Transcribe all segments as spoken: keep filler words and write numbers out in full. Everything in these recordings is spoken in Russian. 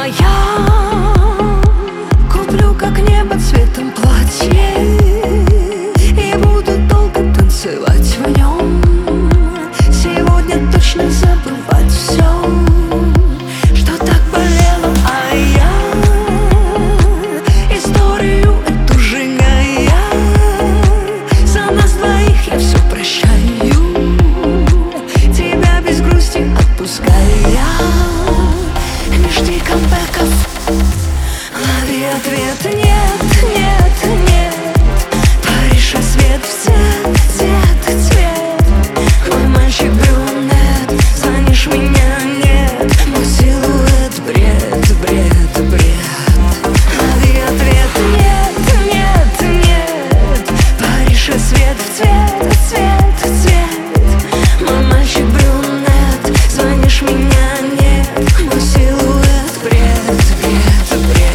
А я куплю как небо цветом платье и буду долго танцевать в нем. Сегодня точно забывать все, что так болело. А я историю эту сжигая, за нас двоих я все прощаю, тебя без грусти отпуская. Не жди камбэков, лови ответ. Нет, нет, нет, Париж рассвет в цвет, цвет, цвет. Мой мальчик брюнет, звонишь меня, нет. Мой силуэт бред, бред, бред. Лови ответ. Нет, нет, нет, Париж рассвет в цвет, цвет, цвет. Мой мальчик брюнет, звонишь меня, нет. Мой силуэт бред, бред, бред.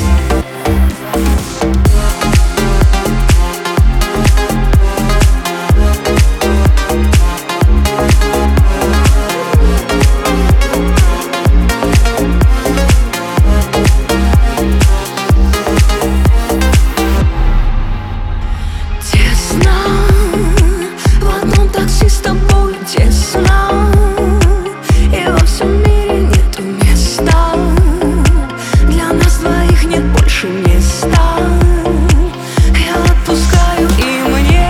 Тесно в одном такси с тобой, тесно, и во всем мире нету места. Для нас двоих нет больше места. Я отпускаю, и мне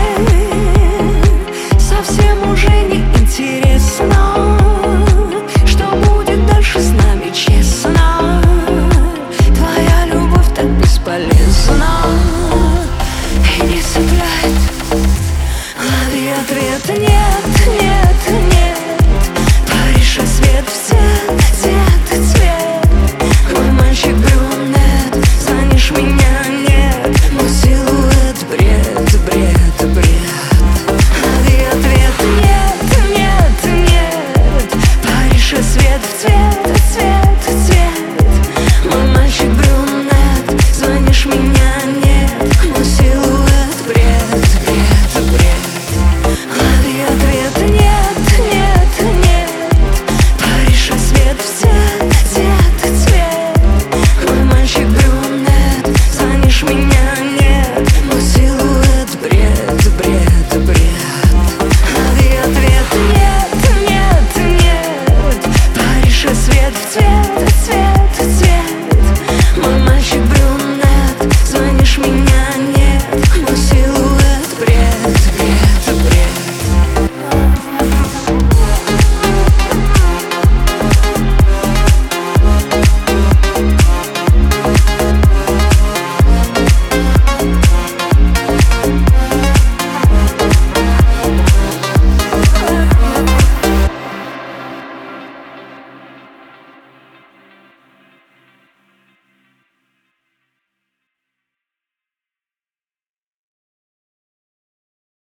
совсем уже не интересно, что будет дальше с нами, честно. Твоя любовь так бесполезна и не цепляет. Лови ответ. Нет, нет, нет, Париж рассвет в цвет, цвет, цвет. Мой мальчик брюнет, звонишь меня, нет. Мой силуэт бред, бред, бред. Лови ответ. Нет, нет, нет, Париж рассвет в цвет.